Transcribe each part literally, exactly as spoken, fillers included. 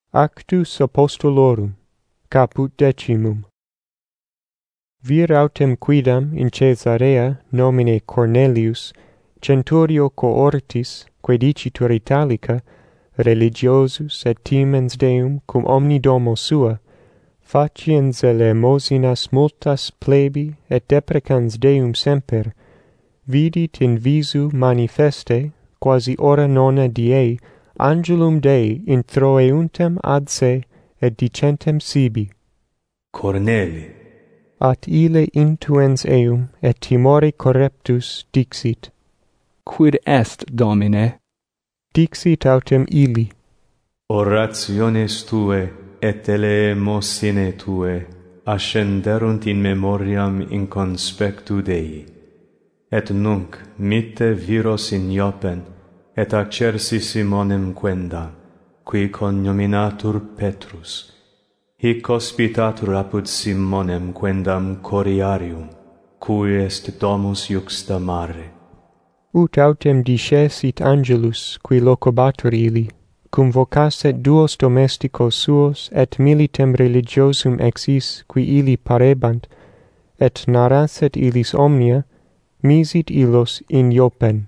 Actus Apostolorum, caput decimum. Vir autem quidam in Caesarea nomine Cornelius, centurio cohortis, quae dicitur Italica, religiosus et timens Deum cum omni domo sua, faciens elemosinas multas plebi et deprecans Deum semper, vidit in visu manifeste, quasi ora nona diei, angelum Dei introeuntem ad se et dicentem sibi. Corneli. At ille intuens eum et timore correptus dixit. Quid est, Domine? Dixit autem illi. Orationes tue et eleemosine tue ascenderunt in memoriam in conspectu Dei. Et nunc mitte viros in Ioppen et accersi Simonem quenda, qui cognominatur Petrus, hic hospitatur apud Simonem quendam Coriarium, cui est domus iuxta mare. Ut autem discesit angelus qui locubatur illi, cum vocasset duos domesticos suos et militem religiosum exis qui illi parebant, et narrasset illis omnia, misit illos in Ioppen.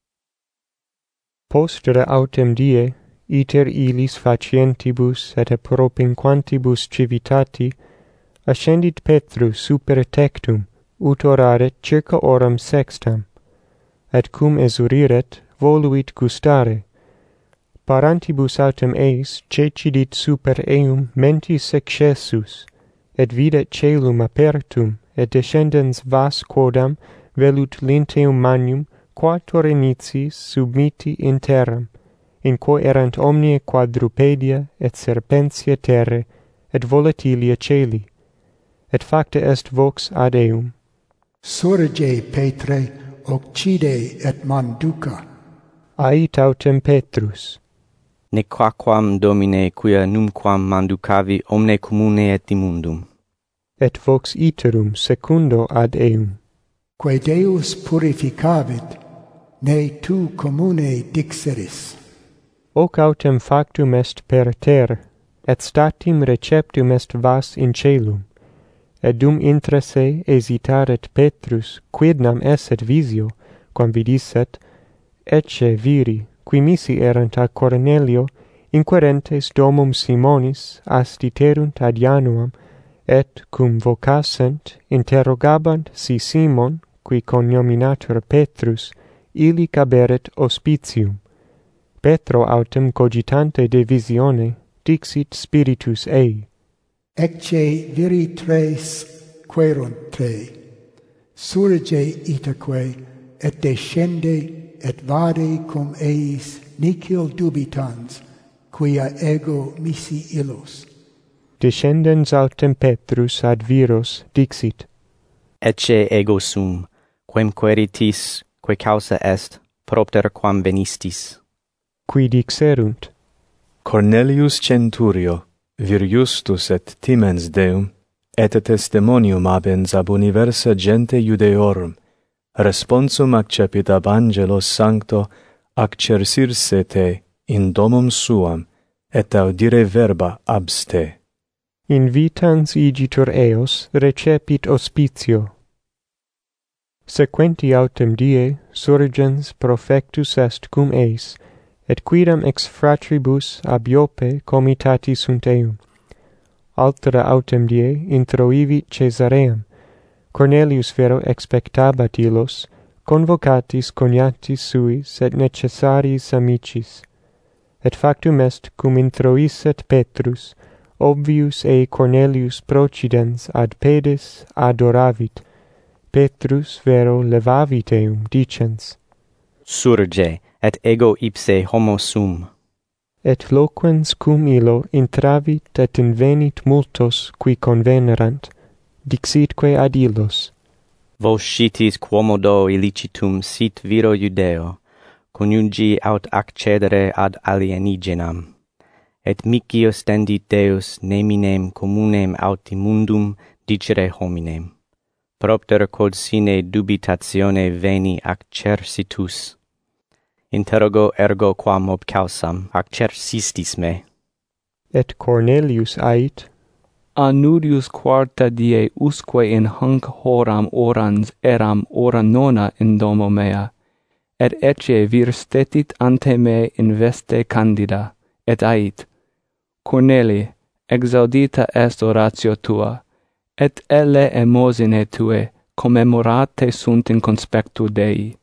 Postere autem die, iter illis facientibus et propinquantibus civitati, ascendit Petrus super tectum, ut oraret circa oram sextam, et cum esuriret, voluit gustare. Parantibus autem eis cecidit super eum mentis excessus, et videt caelum apertum, et descendens vas quodam velut linteum magnum quator initis submiti in terram, in quo erant omnia quadrupedia et serpentia terre, et volatilia caeli, et facta est vox ad eum. Surge Petre, occide et manduca. Ait autem Petrus. Nequaquam, Domine, quia numquam manducavi omne commune et immundum. Et vox iterum secundo ad eum. Quae Deus purificavit, ne tu commune dixeris. Hoc autem factum est per ter, et statim receptum est vas in caelum, et dum intra se hesitaret Petrus quidnam esset visio, quam vidisset, ecce viri, qui misi erant a Cornelio, inquerentes domum Simonis astiterunt ad Januam, et cum vocassent interrogabant si Simon, qui cognominatur Petrus, illi caberet hospitium. Petro autem cogitante de visione, dixit spiritus ei. Ecce viri tres querunt te, surge itaque, et descende, et vade cum eis nicil dubitans, quia ego misi illos. Descendens autem Petrus ad viros dixit. Ecce ego sum, quem queritis, quae causa est, propter quam venistis. Qui dixerunt. Cornelius centurio, vir justus et timens Deum, et testimonium habens ab universa gente Judeorum, responsum accepit ab angelo sancto accersirse te in domum suam, et audire verba abs te. Invitans igitur eos recepit hospitio. Sequenti autem die surgens profectus est cum eis, et quidam ex fratribus ab Ioppe comitati sunt eum. Altere autem die introivit Caesaream. Cornelius vero expectabat illos, convocatis cognatis suis et necessaris amicis. Et factum est cum introisset Petrus, obvius ei Cornelius procidens ad pedes adoravit. Petrus vero levavit eum, dicens. Surge, et ego ipse homo sum. Et loquens cum illo intravit et invenit multos qui convenerant, dixitque ad illos. Vos scitis quomodo illicitum sit viro Judeo, coniugi aut accedere ad alienigenam. Et mihi ostendit Deus neminem communem aut immundum dicere hominem. Propter quod sine dubitatione veni accersitus. Interrogo ergo quam ob causam accersistis me. et Cornelius ait, Anurius quarta die usque in hanc horam orans eram ora nona in domo mea, et ecce vir stetit ante me in veste candida, et ait, Corneli, exaudita est oratio tua, et elle emosine tue commemorate sunt in conspectu Dei.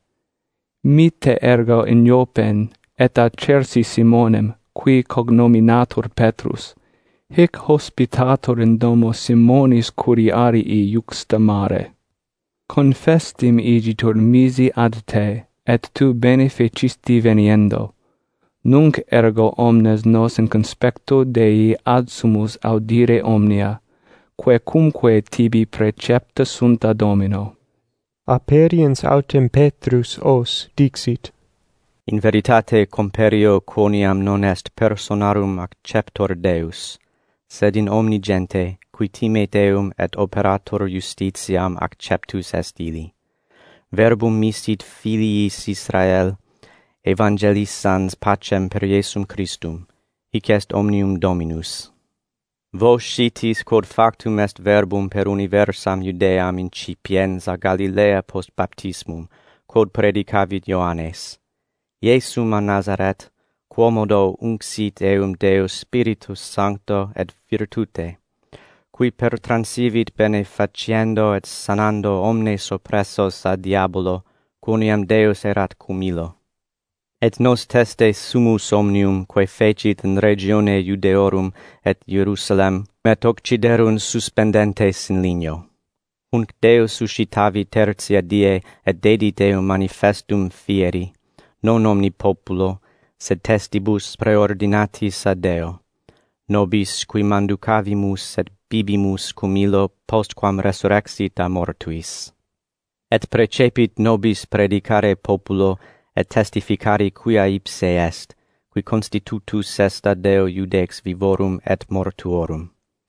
Mite ergo in Iopen, et acersi Simonem, qui cognominatur Petrus, hic hospitator in domo Simonis curiarii iuxta mare. Confestim igitur misi ad te, et tu bene fecisti veniendo. Nunc ergo omnes nos in conspectu Dei adsumus audire omnia, quecumque tibi precepta sunt ad Domino. Aperiens autem Petrus os dixit, In veritate comperio quoniam non est personarum acceptor Deus, sed in omni gente, qui time Deum et operator justitiam acceptus est illi. Verbum misit filiis Israel, evangelissans pacem per Iesum Christum, hic est omnium Dominus. Vos scitis quod factum est verbum per universam Judeam incipiens a Galilea post baptismum, quod predicavit Ioannes. Iesum a Nazaret, quomodo unxit eum Deus Spiritus Sancto et virtute, qui per transivit benefaciendo et sanando omnes oppressos a diabolo, quoniam Deus erat cum illo. Et nos teste sumus omnium, quae fecit in regione Judeorum et Jerusalem, et occiderunt suspendentes in ligno. Hunc Deus suscitavi tertia die, et dedit eum manifestum fieri, non omni populo, sed testibus preordinatis ad Deo, nobis qui manducavimus et bibimus cum illo postquam resurrexit a mortuis. Et precepit nobis predicare populo, et testificari quia ipse est, qui constitutus est ad Deo Judex vivorum et mortuorum.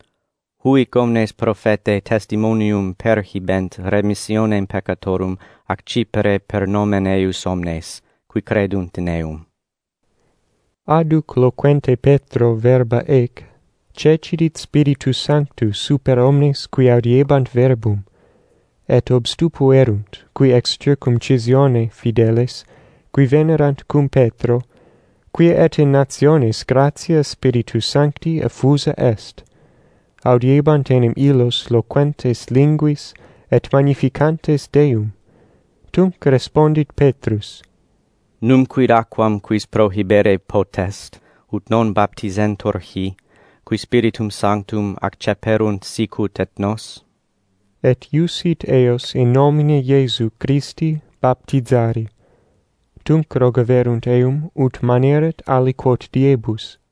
Huic omnes profete testimonium perhibent remissionem peccatorum accipere per nomen eius omnes, qui credunt in eum. Aduc loquente Petro verba ec, cecidit Spiritus Sanctus super omnes qui audiebant verbum, et obstupuerunt, qui ex circumcisione fideles, qui venerant cum Petro, qui et in nationes gratia Spiritus Sancti effusa est, audiebant enim illos loquentes linguis et magnificantes Deum. Tunc respondit Petrus, Num quid aquam quis prohibere potest, ut non baptizentur hi, qui Spiritum Sanctum acceperunt sicut et nos? Et iusit eos in nomine Iesu Christi baptizari. Tunc rogaverunt eum ut maneret aliquot diebus,